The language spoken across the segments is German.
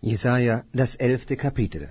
Jesaja, das 11. Kapitel.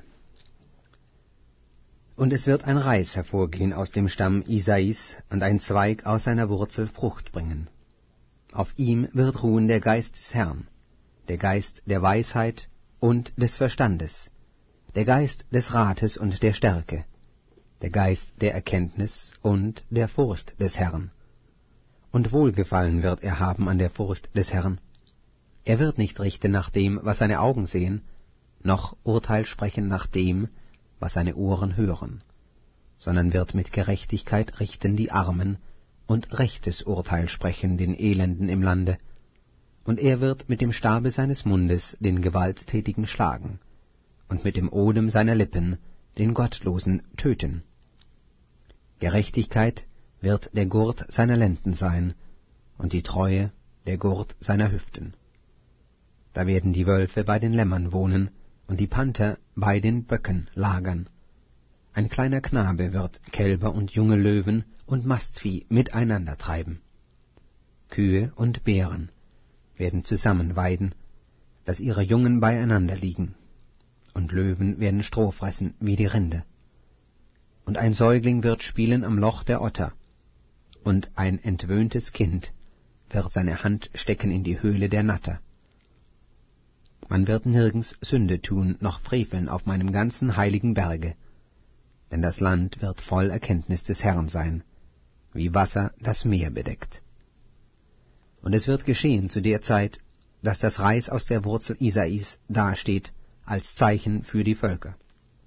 Und es wird ein Reis hervorgehen aus dem Stamm Isais, und ein Zweig aus seiner Wurzel Frucht bringen. Auf ihm wird ruhen der Geist des Herrn, der Geist der Weisheit und des Verstandes, der Geist des Rates und der Stärke, der Geist der Erkenntnis und der Furcht des Herrn. Und Wohlgefallen wird er haben an der Furcht des Herrn. Er wird nicht richten nach dem, was seine Augen sehen, noch Urteil sprechen nach dem, was seine Ohren hören, sondern wird mit Gerechtigkeit richten die Armen und rechtes Urteil sprechen den Elenden im Lande. Und er wird mit dem Stabe seines Mundes den Gewalttätigen schlagen und mit dem Odem seiner Lippen den Gottlosen töten. Gerechtigkeit wird der Gurt seiner Lenden sein und die Treue der Gurt seiner Hüften. Da werden die Wölfe bei den Lämmern wohnen und die Panther bei den Böcken lagern. Ein kleiner Knabe wird Kälber und junge Löwen und Mastvieh miteinander treiben. Kühe und Bären werden zusammen weiden, dass ihre Jungen beieinander liegen, und Löwen werden Stroh fressen wie die Rinde. Und ein Säugling wird spielen am Loch der Otter, und ein entwöhntes Kind wird seine Hand stecken in die Höhle der Natter. Man wird nirgends Sünde tun, noch freveln auf meinem ganzen heiligen Berge, denn das Land wird voll Erkenntnis des Herrn sein, wie Wasser das Meer bedeckt. Und es wird geschehen zu der Zeit, dass das Reis aus der Wurzel Isais dasteht, als Zeichen für die Völker.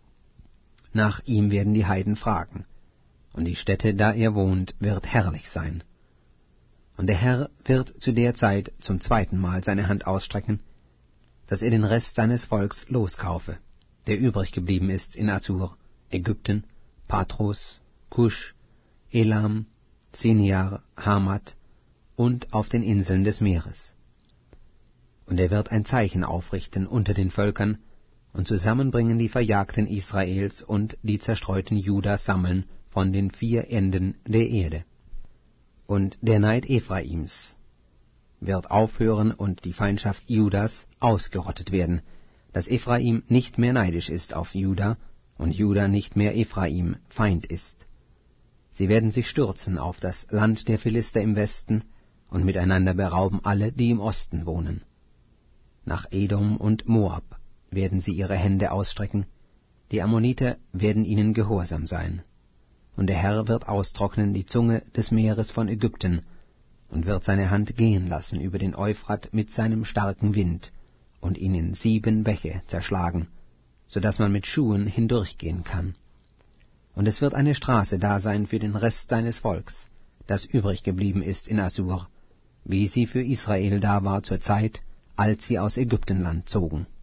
Nach ihm werden die Heiden fragen, und die Stätte, da er wohnt, wird herrlich sein. Und der Herr wird zu der Zeit zum zweiten Mal seine Hand ausstrecken, dass er den Rest seines Volks loskaufe, der übrig geblieben ist in Assur, Ägypten, Patros, Kusch, Elam, Siniar, Hamat und auf den Inseln des Meeres. Und er wird ein Zeichen aufrichten unter den Völkern und zusammenbringen die Verjagten Israels und die zerstreuten Judas sammeln von den 4 Enden der Erde. Und der Neid Ephraims wird aufhören und die Feindschaft Judas ausgerottet werden, dass Ephraim nicht mehr neidisch ist auf Juda und Juda nicht mehr Ephraim Feind ist. Sie werden sich stürzen auf das Land der Philister im Westen und miteinander berauben alle, die im Osten wohnen. Nach Edom und Moab werden sie ihre Hände ausstrecken, die Ammoniter werden ihnen gehorsam sein. Und der Herr wird austrocknen die Zunge des Meeres von Ägypten, und wird seine Hand gehen lassen über den Euphrat mit seinem starken Wind, und ihn in 7 Bäche zerschlagen, so dass man mit Schuhen hindurchgehen kann. Und es wird eine Straße da sein für den Rest seines Volks, das übrig geblieben ist in Assur, wie sie für Israel da war zur Zeit, als sie aus Ägyptenland zogen.